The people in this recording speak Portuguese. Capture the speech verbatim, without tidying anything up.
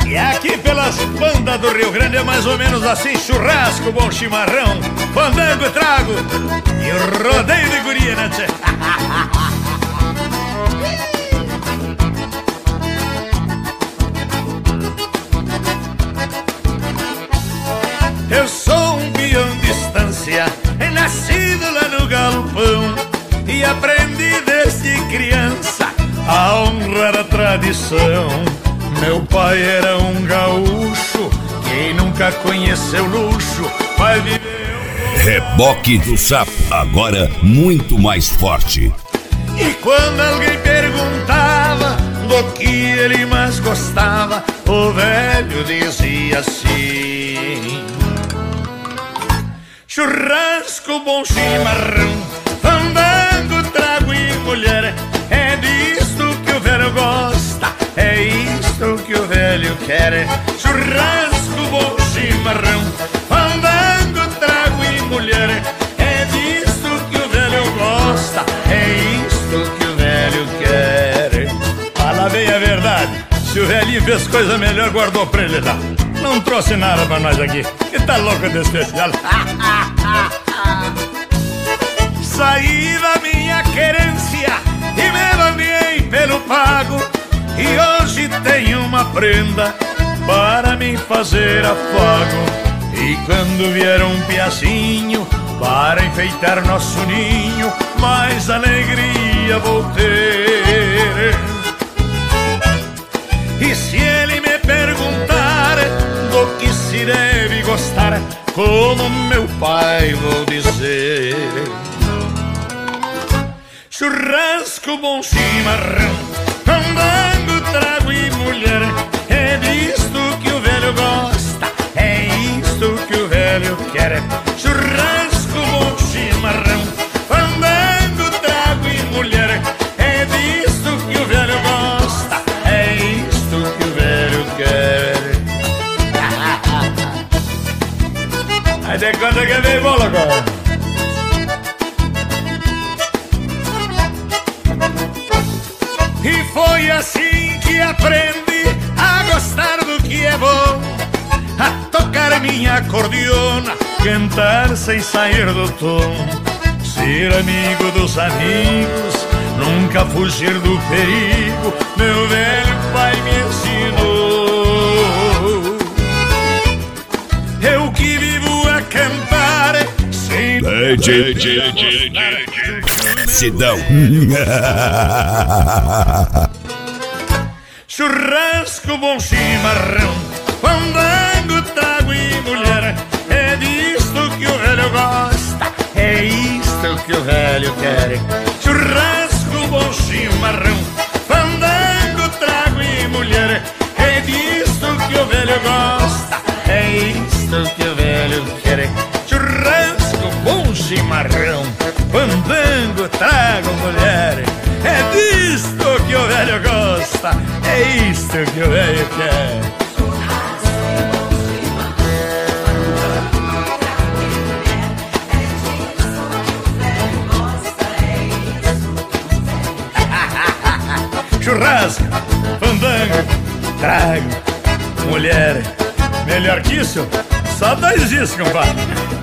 E aqui pelas bandas do Rio Grande é mais ou menos assim: churrasco, bom chimarrão, fandango, trago e rodeio de guria, né, tchê? Eu sou um peão de estância, nascido lá no galpão, e aprendi desde criança a honrar a tradição. Meu pai era um gaúcho, quem nunca conheceu luxo vai viver. Reboque do Sapo, agora muito mais forte. E quando alguém perguntava do que ele mais gostava, o velho dizia assim: churrasco, bom chimarrão, fandango, trago e mulher. É disto que o velho gosta, é isto que o velho quer. Churrasco, bom chimarrão, fandango, trago e mulher. É disto que o velho gosta, é isto que o velho quer. Fala bem a verdade, se o velhinho fez coisa melhor, guardou pra ele lá. Não trouxe nada pra nós aqui, que tá louco de especial. Saí da minha querência e me banhei pelo pago, e hoje tenho uma prenda para me fazer afago. E quando vier um piacinho para enfeitar nosso ninho, mais alegria vou ter. E se ele me perguntar do que se deve gostar, como meu pai vou dizer: churrasco, bom chimarrão, fandango, trago e mulher. É disto que o velho gosta, é isto que o velho quer. Churrasco, bom chimarrão, fandango, trago e mulher. É disto que o velho gosta, é isto que o velho quer. Aí de quando que vem bola agora? E foi assim que aprendi a gostar do que é bom, a tocar minha acordeona, cantar sem sair do tom, ser amigo dos amigos, nunca fugir do perigo. Meu velho pai me ensinou. Eu que vivo a cantar sem Sidão. Churrasco, bom chimarrão, fandango, trago e mulher. É disto que o velho gosta, é isto que o velho quer. Churrasco, bom chimarrão, fandango, trago e mulher. É disto que o velho gosta, é isto que o velho quer. Churrasco, bom chimarrão, fandango, trago, mulher. É disto que o velho gosta, é isto que o velho quer. Churrasco, fandango, trago, mulher. Melhor que isso, só dois dias, compadre.